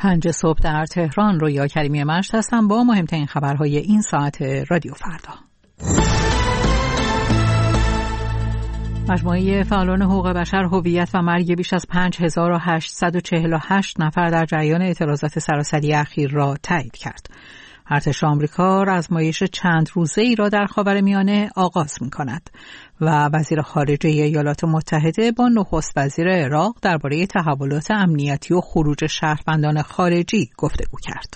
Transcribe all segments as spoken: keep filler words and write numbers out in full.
پنج صبح در تهران. رویا کریمی مشت هستم با مهمترین خبرهای این ساعت رادیو فردا. مجموعه فعالان حقوق بشر هویت و مرگ بیش از پنج هزار و هشتصد و چهل و هشت نفر در جریان اعتراضات سراسری اخیر را تایید کرد. ارتش آمریکا آزمایش چند روزه‌ای را در خاورمیانه آغاز می‌کند و وزیر خارجه ایالات متحده با نخست وزیر عراق درباره تحولات امنیتی و خروج شهروندان خارجی گفتگو کرد.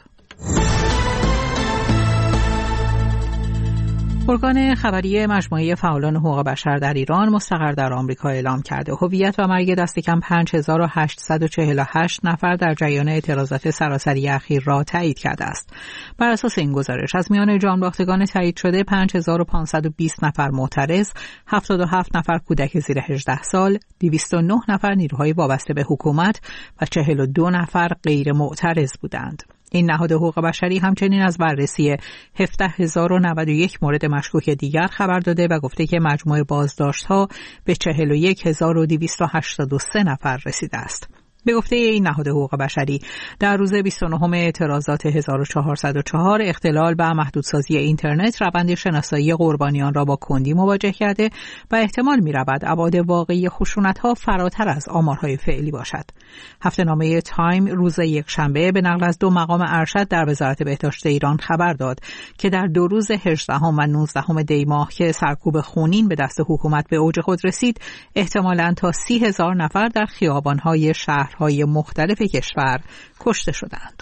ارگان خبری مجموعه فعالان حقوق بشر در ایران مستقر در آمریکا اعلام کرده هویت و مرگ دست کم پنج هزار و هشتصد و چهل و هشت نفر در جریان اعتراضات سراسری اخیر را تایید کرده است. بر اساس این گزارش از میان جانباختگان تایید شده پنج هزار و پانصد و بیست نفر معترض، هفتاد و هفت نفر کودک زیر هجده سال، دویست و نه نفر نیروهای وابسته به حکومت و چهل و دو نفر غیر معترض بودند. این نهاد حقوق بشری همچنین از بررسی هفده هزار و نود و یک مورد مشکوک دیگر خبر داده و گفته که مجموع بازداشت‌ها به چهل و یک هزار و دویست و هشتاد و سه نفر رسیده است. به گفته این نهاد حقوق بشری در روز بیست و نهم اعتراضات هزار و چهارصد و چهار اختلال به محدودسازی اینترنت روند شناسایی قربانیان را با کندی مواجه کرده و احتمال می‌رود ابعاد واقعی خشونت‌ها فراتر از آمارهای فعلی باشد. هفته‌نامه تایم روز یکشنبه به نقل از دو مقام ارشد در وزارت بهداشت ایران خبر داد که در دو روز هجدهم و نوزدهم دی ماه که سرکوب خونین به دست حکومت به اوج خود رسید، احتمالاً تا سی هزار نفر در خیابان‌های شهر های مختلف کشور کشته شدند.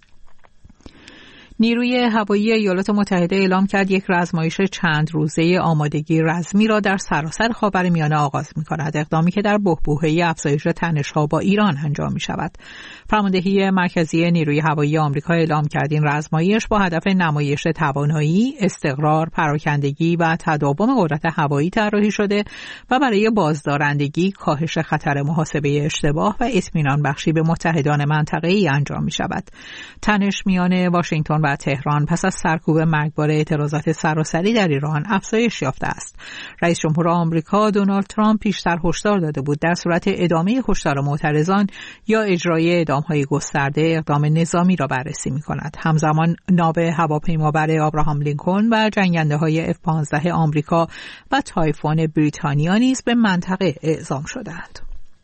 نیروی هوایی ایالات متحده اعلام کرد یک آزمایش چند روزه آمادگی رزمی را در سراسر خاورمیانه آغاز می‌کند، اقدامی که در بحبوحه افزایش تنش‌ها با ایران انجام می‌شود. فرماندهی مرکزی نیروی هوایی آمریکا اعلام کرد این آزمایش با هدف نمایش توانایی، استقرار، پراکندگی و تداوم قدرت هوایی طراحی شده و برای بازدارندگی، کاهش خطر محاسبه اشتباه و اطمینان بخشی به متحدان منطقه‌ای انجام می‌شود. تنش میان واشنگتن و تهران پس از سرکوب مرگبار اعتراضات سراسری در ایران افزایش یافته است. رئیس جمهور آمریکا دونالد ترامپ پیشتر هشدار داده بود در صورت ادامه هشدار معترضان یا اجرای اعدام‌های گسترده اقدام نظامی را بررسی می‌کند. همزمان ناو هواپیمابر ابراهام لینکلن و جنگنده‌های اف پانزده آمریکا و تایفون بریتانیا نیز به منطقه اعزام شدند.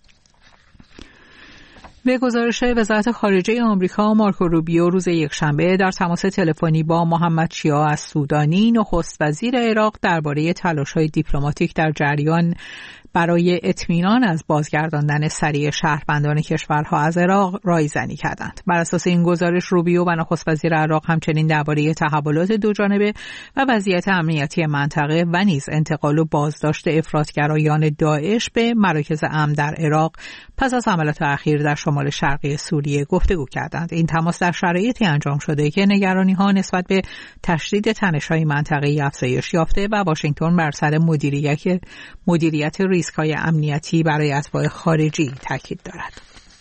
به گزارش وزارت خارجه آمریکا، مارکو روبیو روز یکشنبه در تماس تلفنی با محمد شیعه السودانی، نخست وزیر عراق، درباره تلاش‌های دیپلماتیک در جریان برای اطمینان از بازگرداندن سریع شهروندان کشورها از عراق رایزنی کردند. بر اساس این گزارش روبیو و نخست وزیر عراق همچنین درباره تحولات دوجانبه و وضعیت امنیتی منطقه و نیز انتقال و بازداشت افراطگرایان داعش به مراکز امن در عراق پس از حملات اخیر در شمال شرقی سوریه گفتگو کردند. این تماس در شرایطی انجام شده که نگرانی‌ها نسبت به تشدید تنش‌های منطقه‌ای افزایش یافته و واشنگتن بر سر مدیریت مدیریت ریسک‌های امنیتی برای اتباع خارجی تاکید دارد.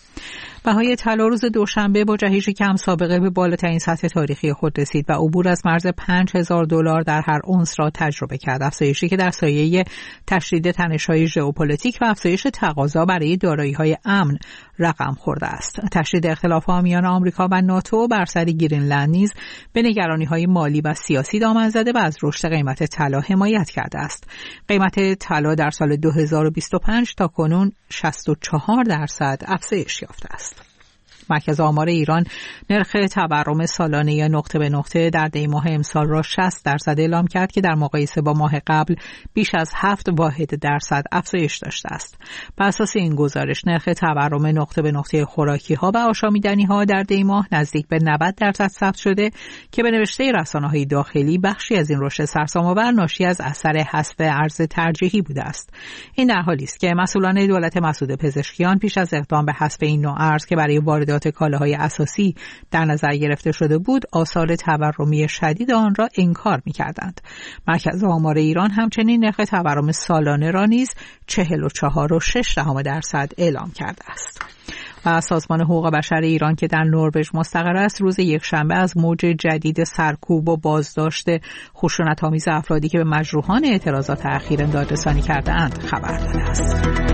بهای طلا روز دوشنبه با جهش کم سابقه به بالاترین سطح تاریخی خود رسید و عبور از مرز پنج هزار دلار در هر اونس را تجربه کرد، افزایشی که در سایه تشدید تنش‌های ژئوپلیتیک و افزایش تقاضا برای دارایی‌های امن رقم خورده است. تشدید اختلاف‌ها میان آمریکا و ناتو بر سر گرینلند نیز به نگرانی‌های مالی و سیاسی دامن زده و از رشد قیمت طلا حمایت کرده است. قیمت طلا در سال دو هزار و بیست و پنج تا کنون شصت و چهار درصد افزایش یافته است. مرکز آمار ایران نرخ تورم سالانه نقطه به نقطه در دی ماه امسال را شصت درصد اعلام کرد که در مقایسه با ماه قبل بیش از هفت واحد درصد افزایش داشته است. بر اساس این گزارش نرخ تورم نقطه به نقطه خوراکی ها و آشامیدنی ها در دی ماه نزدیک به نود درصد ثبت شده که به نوشته رسانه‌های داخلی بخشی از این رشد سرسام‌آور ناشی از اثر حذف ارز ترجیحی بوده است. این در حالی است که مسئولان دولت مسعود پزشکیان پیش از اقدام به حذف این نوع ارز که برای واردات کالاهای اساسی در نظر گرفته شده بود، آثار تورمی شدید آن را انکار می‌کردند. مرکز آمار ایران همچنین نرخ تورم سالانه را نیز چهل و چهار و شش دهم درصد اعلام کرده است. و سازمان حقوق بشر ایران که در نروژ مستقر است روز یکشنبه از موج جدید سرکوب و بازداشت خشونت‌آمیز افرادی که به مجروحان اعتراضات اخیر دادرسانی کرده‌اند خبر داده است.